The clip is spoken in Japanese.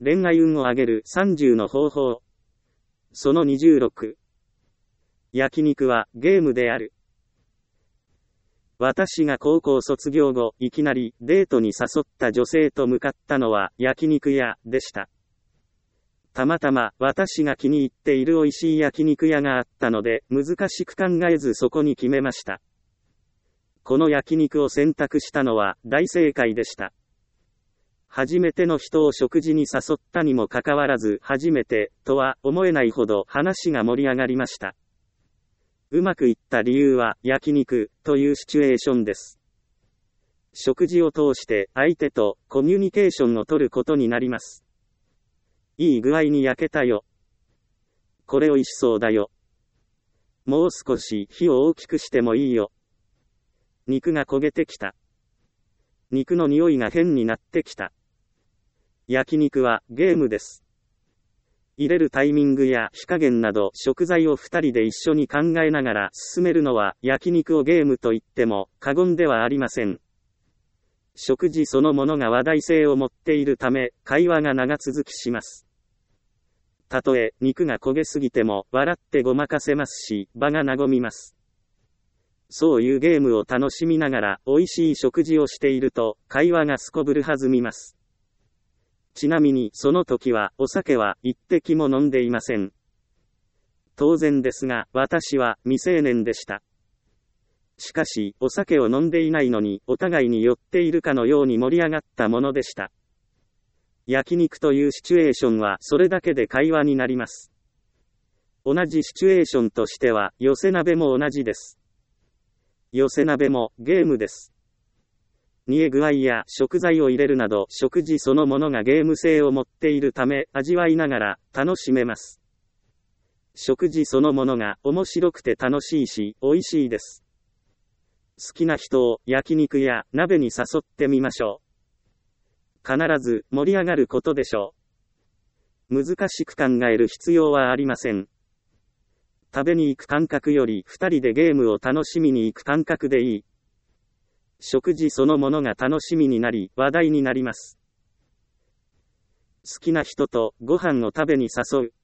恋愛運を上げる30の方法。その26。焼肉はゲームである。私が高校卒業後、いきなりデートに誘った女性と向かったのは焼肉屋でした。たまたま私が気に入っている美味しい焼肉屋があったので、難しく考えずそこに決めました。この焼肉を選択したのは大正解でした。初めての人を食事に誘ったにもかかわらず、初めてとは思えないほど話が盛り上がりました。うまくいった理由は焼肉というシチュエーションです。食事を通して相手とコミュニケーションを取ることになります。いい具合に焼けたよ。これ美味しそうだよ。もう少し火を大きくしてもいいよ。肉が焦げてきた。肉の匂いが変になってきた。焼肉はゲームです。入れるタイミングや火加減など食材を2人で一緒に考えながら進めるのは焼肉をゲームと言っても過言ではありません。食事そのものが話題性を持っているため会話が長続きします。たとえ肉が焦げすぎても笑ってごまかせますし場が和みます。そういうゲームを楽しみながら美味しい食事をしていると会話がすこぶる弾みます。ちなみにその時はお酒は一滴も飲んでいません。当然ですが私は未成年でした。しかしお酒を飲んでいないのにお互いに酔っているかのように盛り上がったものでした。焼肉というシチュエーションはそれだけで会話になります。同じシチュエーションとしては寄せ鍋も同じです。寄せ鍋もゲームです。煮え具合や食材を入れるなど食事そのものがゲーム性を持っているため味わいながら楽しめます。食事そのものが面白くて楽しいし美味しいです。好きな人を焼肉や鍋に誘ってみましょう。必ず盛り上がることでしょう。難しく考える必要はありません。食べに行く感覚より2人でゲームを楽しみに行く感覚でいい。食事そのものが楽しみになり話題になります。好きな人とご飯を食べに誘う。